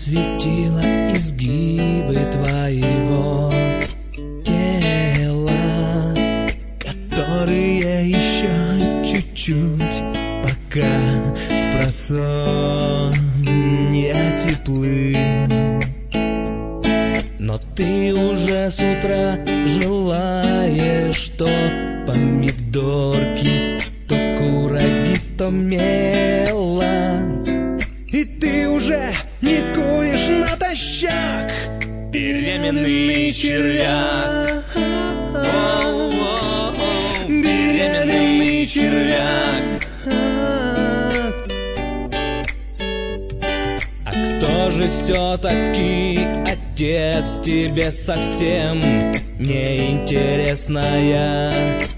осветила изгибы твоего тела, которые еще чуть-чуть пока спросонья теплы. Но ты уже с утра желаешь то помидорки, то кураги, то мела. И ты уже не куришь натощак, беременный червяк. Беременный червяк. А кто же все-таки отец тебе совсем неинтересная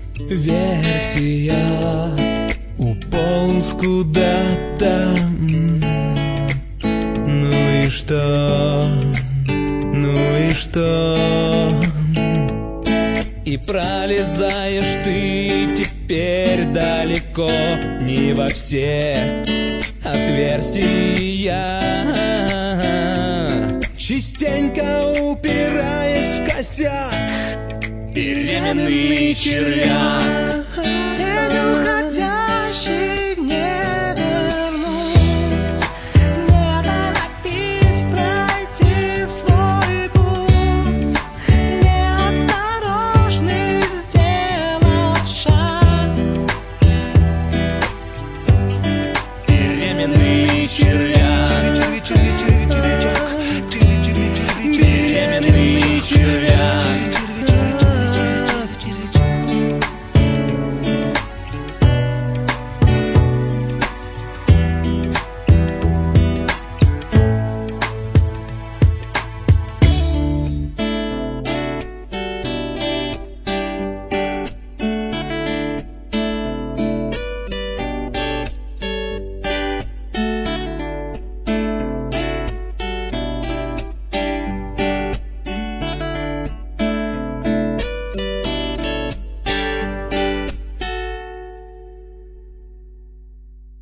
версия? Уполз куда-то. Ну и что? Ну и что? И пролезаешь ты теперь далеко не во все отверстия, частенько упираясь в косяк. Беременный червяк.